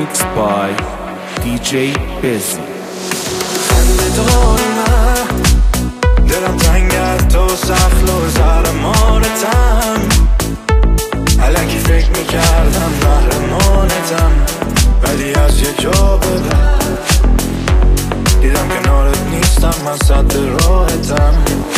Mixed by DJ Busy. خنده دور من دلم تنگت تو سخل و زرمانتم الکی فکر میکردم قهرمانتم ولی از یه جا به بعد دیدم کنارت نیستم من سد راحتم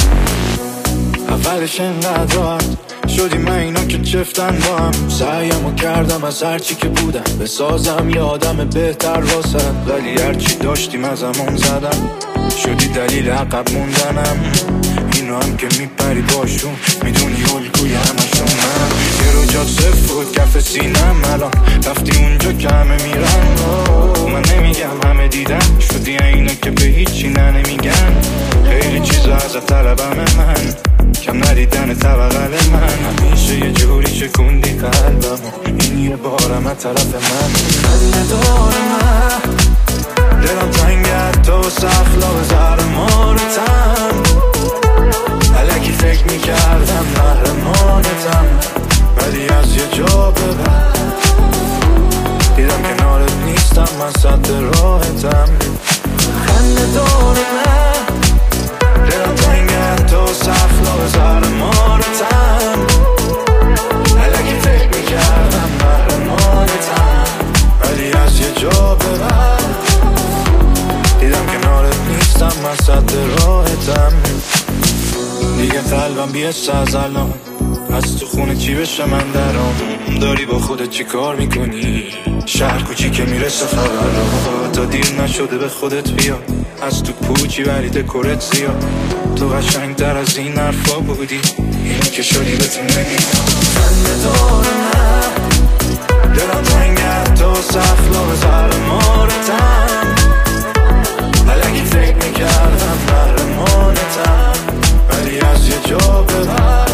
اولش انقدر راحت شدی من اینا که چفتن با هم سعیمو کردم از هرچی که بودم بسازم یه آدم بهتر واسد ولی هرچی داشتیم از همون زدم شدی دلیل عقب موندنم اینو هم که میپری باشون میدونی الگوی همشون من یه رو جات صفر بود کف سینم الان رفتی اونجا که همه میرن من نمیگم همه دیدم شدی اینا که به هیچی نمیگن خیلی چیزا از طلبم من کم ندیدن طبقل من همیشه یه جوری شکوندی قلبمو این یه بارم از طرف من خنده دور من دلم تنگت تو سخلا و زرمانتم الکی فکر میکردم قهرمانتم ولی از یه جا به بعد دیدم کنارت نیستم من سد راحتم خنده دور من دلم تنگت تو سخلا و زرمانتم الکی فکر میکردم قهرمانتم ولی از یه جا به بعد دیدم کنارت نیستم من سد راحتم دیگه قلبم بیست از الان از تو خونه چی بشه من درام داری با خودت چی کار میکنی شهر کوچی که میرسه خبر تا دیر نشده به خودت بیا از تو پوچی ولی دکورت زیاد تو قشنگ تر از این حرفا بودی اینی که شدی بهت نمیدم خنده دور من دلم تنگت تو سخلا و زرمانتم الکی فکر میکردم قهرمانتم ولی از یه جا به بعد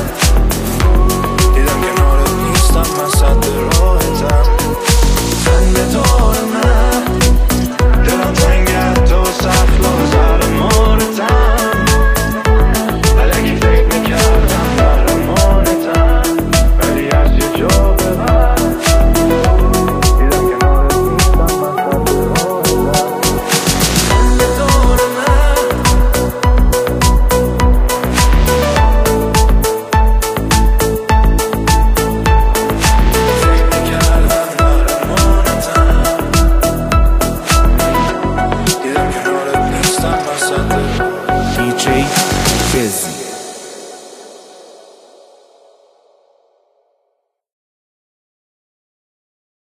دیدم کنارت نیستم من سد راحتم خنده دور من دلم تنگت تو سخلا و زرمانتم الکی فکر میکردم قهرمانتم ولی از یه جا به بعد دیدم کنارت نیستم من سد راحتم خنده دور من DJ Busy.